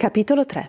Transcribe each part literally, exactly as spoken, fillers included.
Capitolo tre.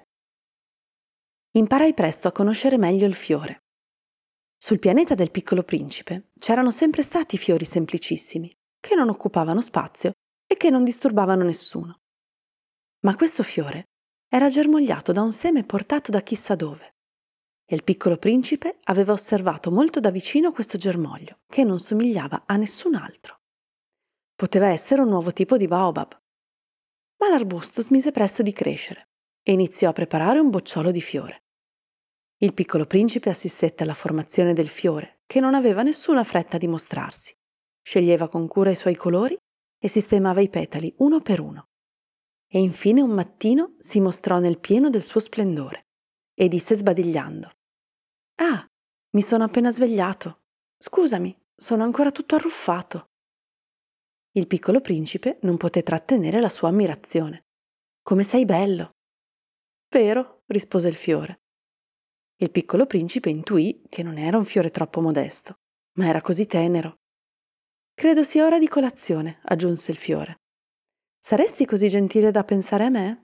Imparai presto a conoscere meglio il fiore. Sul pianeta del Piccolo Principe c'erano sempre stati fiori semplicissimi, che non occupavano spazio e che non disturbavano nessuno. Ma questo fiore era germogliato da un seme portato da chissà dove, e il Piccolo Principe aveva osservato molto da vicino questo germoglio, che non somigliava a nessun altro. Poteva essere un nuovo tipo di baobab. Ma l'arbusto smise presto di crescere e iniziò a preparare un bocciolo di fiore. Il Piccolo Principe assistette alla formazione del fiore, che non aveva nessuna fretta di mostrarsi. Sceglieva con cura i suoi colori e sistemava i petali uno per uno. E infine un mattino si mostrò nel pieno del suo splendore e disse sbadigliando: «Ah, mi sono appena svegliato. Scusami, sono ancora tutto arruffato». Il Piccolo Principe non poté trattenere la sua ammirazione. «Come sei bello!» «Vero», rispose il fiore. Il Piccolo Principe intuì che non era un fiore troppo modesto, ma era così tenero. «Credo sia ora di colazione», aggiunse il fiore. «Saresti così gentile da pensare a me?»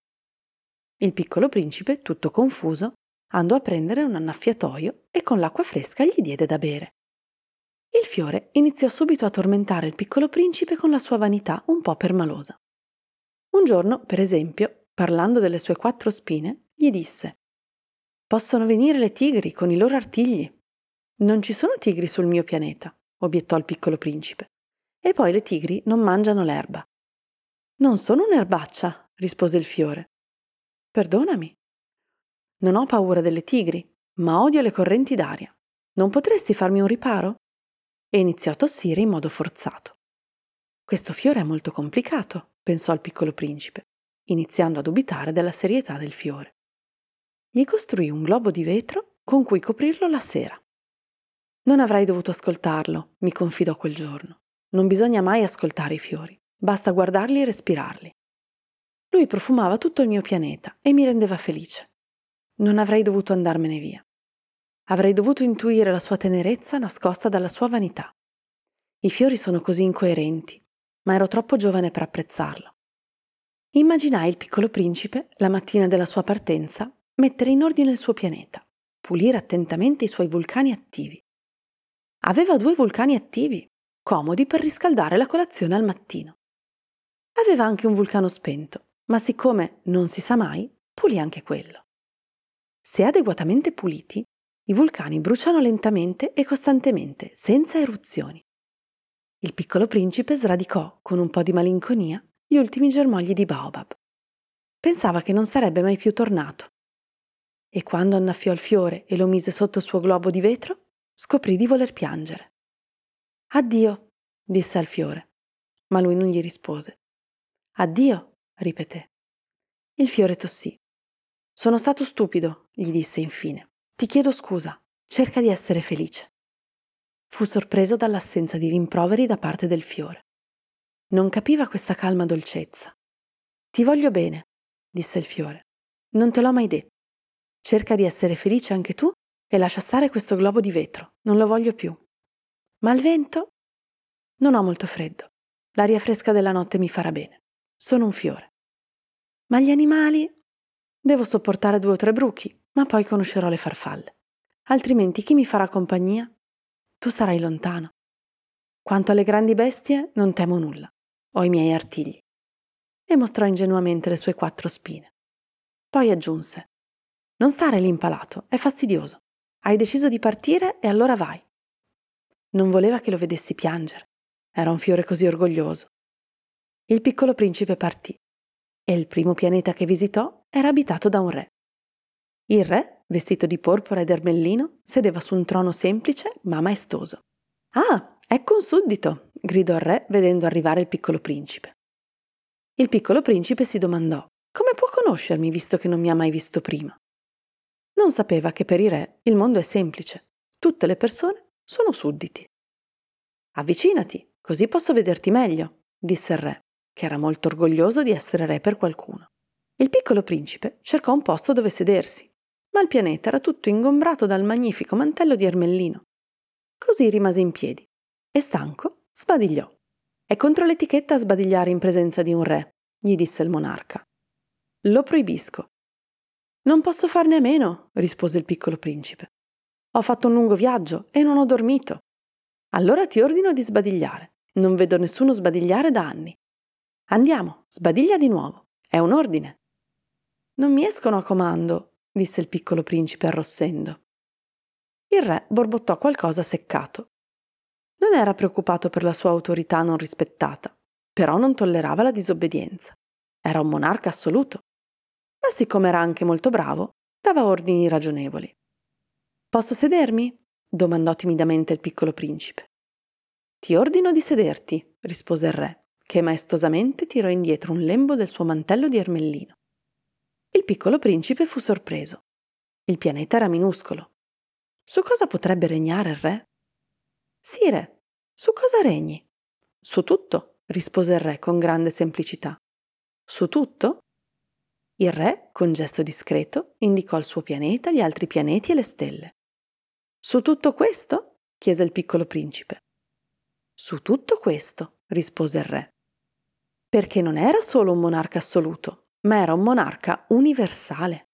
Il Piccolo Principe, tutto confuso, andò a prendere un annaffiatoio e con l'acqua fresca gli diede da bere. Il fiore iniziò subito a tormentare il Piccolo Principe con la sua vanità un po' permalosa. Un giorno, per esempio, parlando delle sue quattro spine, gli disse: «Possono venire le tigri con i loro artigli». «Non ci sono tigri sul mio pianeta», obiettò il Piccolo Principe. «E poi le tigri non mangiano l'erba». «Non sono un'erbaccia», rispose il fiore. «Perdonami». «Non ho paura delle tigri, ma odio le correnti d'aria. Non potresti farmi un riparo?» E iniziò a tossire in modo forzato. «Questo fiore è molto complicato», pensò il Piccolo Principe, iniziando a dubitare della serietà del fiore. Gli costruì un globo di vetro con cui coprirlo la sera. «Non avrei dovuto ascoltarlo», mi confidò quel giorno. «Non bisogna mai ascoltare i fiori, basta guardarli e respirarli. Lui profumava tutto il mio pianeta e mi rendeva felice. Non avrei dovuto andarmene via. Avrei dovuto intuire la sua tenerezza nascosta dalla sua vanità. I fiori sono così incoerenti, ma ero troppo giovane per apprezzarlo». Immaginai il Piccolo Principe, la mattina della sua partenza, mettere in ordine il suo pianeta, pulire attentamente i suoi vulcani attivi. Aveva due vulcani attivi, comodi per riscaldare la colazione al mattino. Aveva anche un vulcano spento, ma siccome non si sa mai, pulì anche quello. Se adeguatamente puliti, i vulcani bruciano lentamente e costantemente, senza eruzioni. Il Piccolo Principe sradicò, con un po' di malinconia, gli ultimi germogli di baobab. Pensava che non sarebbe mai più tornato. E quando annaffiò il fiore e lo mise sotto il suo globo di vetro, scoprì di voler piangere. «Addio», disse al fiore, ma lui non gli rispose. «Addio», ripeté. Il fiore tossì. «Sono stato stupido», gli disse infine. «Ti chiedo scusa, cerca di essere felice». Fu sorpreso dall'assenza di rimproveri da parte del fiore. Non capiva questa calma dolcezza. «Ti voglio bene», disse il fiore. «Non te l'ho mai detto. Cerca di essere felice anche tu e lascia stare questo globo di vetro, non lo voglio più. Ma il vento? Non ho molto freddo. L'aria fresca della notte mi farà bene. Sono un fiore. Ma gli animali? Devo sopportare due o tre bruchi, ma poi conoscerò le farfalle. Altrimenti chi mi farà compagnia? Tu sarai lontano. Quanto alle grandi bestie, non temo nulla. Ho i miei artigli». E mostrò ingenuamente le sue quattro spine. Poi aggiunse: «Non stare lì impalato, è fastidioso. Hai deciso di partire e allora vai». Non voleva che lo vedessi piangere. Era un fiore così orgoglioso. Il Piccolo Principe partì e il primo pianeta che visitò era abitato da un re. Il re, vestito di porpora ed ermellino, sedeva su un trono semplice ma maestoso. «Ah, ecco un suddito», gridò il re vedendo arrivare il Piccolo Principe. Il Piccolo Principe si domandò: «Come può conoscermi visto che non mi ha mai visto prima?» Non sapeva che per i re il mondo è semplice. Tutte le persone sono sudditi. «Avvicinati, così posso vederti meglio», disse il re, che era molto orgoglioso di essere re per qualcuno. Il Piccolo Principe cercò un posto dove sedersi, ma il pianeta era tutto ingombrato dal magnifico mantello di ermellino. Così rimase in piedi e, stanco, sbadigliò. «È contro l'etichetta sbadigliare in presenza di un re», gli disse il monarca. «Lo proibisco. Non posso farne a meno, rispose il piccolo principe. Ho fatto un lungo viaggio e non ho dormito. Allora ti ordino di sbadigliare. Non vedo nessuno sbadigliare da anni. Andiamo, sbadiglia di nuovo. È un ordine. Non mi escono a comando, disse il piccolo principe arrossendo. Il re borbottò qualcosa seccato. Non era preoccupato per la sua autorità non rispettata, però non tollerava la disobbedienza. Era un monarca assoluto. Ma siccome era anche molto bravo, dava ordini ragionevoli. Posso sedermi? Domandò timidamente il piccolo principe. Ti ordino di sederti, rispose il re, che maestosamente tirò indietro un lembo del suo mantello di ermellino. Il piccolo principe fu sorpreso. Il pianeta era minuscolo. Su cosa potrebbe regnare il re? Sire, su cosa regni? Su tutto, rispose il re con grande semplicità. Su tutto? Il re, con gesto discreto, indicò il suo pianeta, gli altri pianeti e le stelle. Su tutto questo? Chiese il piccolo principe. Su tutto questo, rispose il re. Perché non era solo un monarca assoluto, ma era un monarca universale.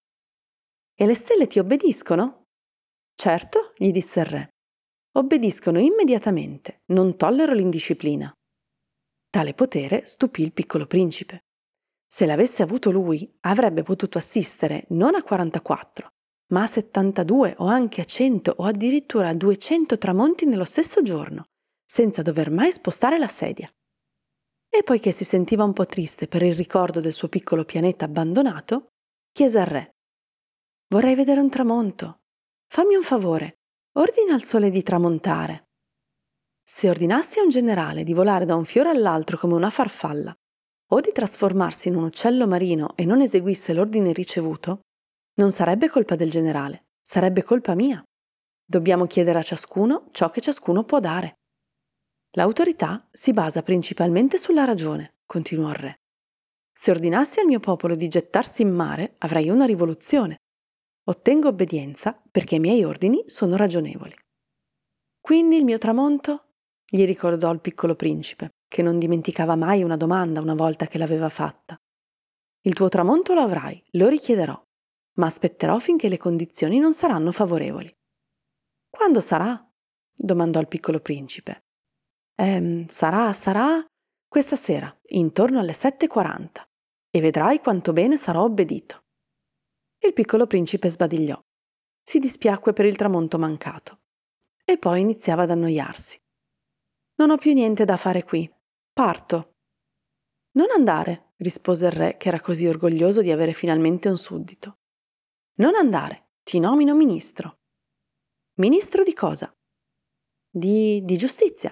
E le stelle ti obbediscono? Certo, gli disse il re. Obbediscono immediatamente, non tollero l'indisciplina. Tale potere stupì il piccolo principe. Se l'avesse avuto lui, avrebbe potuto assistere non a quarantaquattro, ma a settantadue o anche a cento o addirittura a duecento tramonti nello stesso giorno, senza dover mai spostare la sedia. E poiché si sentiva un po' triste per il ricordo del suo piccolo pianeta abbandonato, chiese al re: «Vorrei vedere un tramonto. Fammi un favore, ordina al sole di tramontare». Se ordinassi a un generale di volare da un fiore all'altro come una farfalla, o di trasformarsi in un uccello marino e non eseguisse l'ordine ricevuto, non sarebbe colpa del generale, sarebbe colpa mia. Dobbiamo chiedere a ciascuno ciò che ciascuno può dare. L'autorità si basa principalmente sulla ragione, continuò il re. Se ordinassi al mio popolo di gettarsi in mare, avrei una rivoluzione. Ottengo obbedienza perché i miei ordini sono ragionevoli. Quindi il mio tramonto? Gli ricordò il piccolo principe, che non dimenticava mai una domanda una volta che l'aveva fatta. Il tuo tramonto lo avrai, lo richiederò, ma aspetterò finché le condizioni non saranno favorevoli. Quando sarà? Domandò il piccolo principe. Ehm, sarà, sarà questa sera, intorno alle sette e quaranta, e vedrai quanto bene sarò obbedito. Il piccolo principe sbadigliò. Si dispiacque per il tramonto mancato. E poi iniziava ad annoiarsi. Non ho più niente da fare qui. Parto. Non andare, rispose il re, che era così orgoglioso di avere finalmente un suddito. Non andare, ti nomino ministro. Ministro di cosa? Di, di giustizia.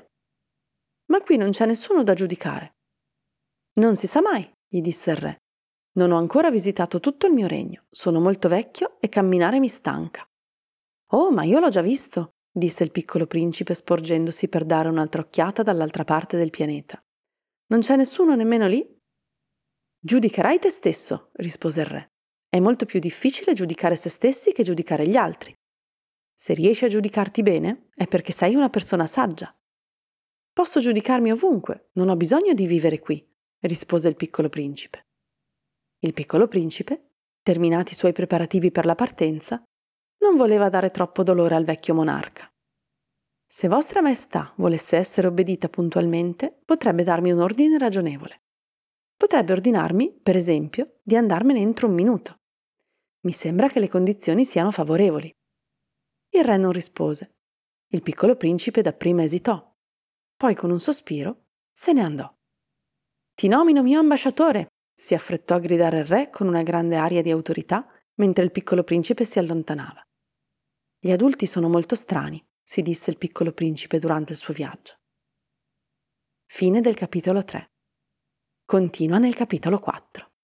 Ma qui non c'è nessuno da giudicare. Non si sa mai, gli disse il re. Non ho ancora visitato tutto il mio regno, sono molto vecchio e camminare mi stanca. Oh, ma io l'ho già visto, disse il piccolo principe sporgendosi per dare un'altra occhiata dall'altra parte del pianeta. Non c'è nessuno nemmeno lì? Giudicherai te stesso, rispose il re. È molto più difficile giudicare se stessi che giudicare gli altri. Se riesci a giudicarti bene, è perché sei una persona saggia. Posso giudicarmi ovunque, non ho bisogno di vivere qui, rispose il piccolo principe. Il piccolo principe, terminati i suoi preparativi per la partenza, non voleva dare troppo dolore al vecchio monarca. Se vostra maestà volesse essere obbedita puntualmente, potrebbe darmi un ordine ragionevole. Potrebbe ordinarmi, per esempio, di andarmene entro un minuto. Mi sembra che le condizioni siano favorevoli. Il re non rispose. Il piccolo principe dapprima esitò. Poi, con un sospiro, se ne andò. «Ti nomino mio ambasciatore!» si affrettò a gridare il re con una grande aria di autorità, mentre il piccolo principe si allontanava. «Gli adulti sono molto strani», si disse il piccolo principe durante il suo viaggio. Fine del capitolo tre. Continua nel capitolo quattro.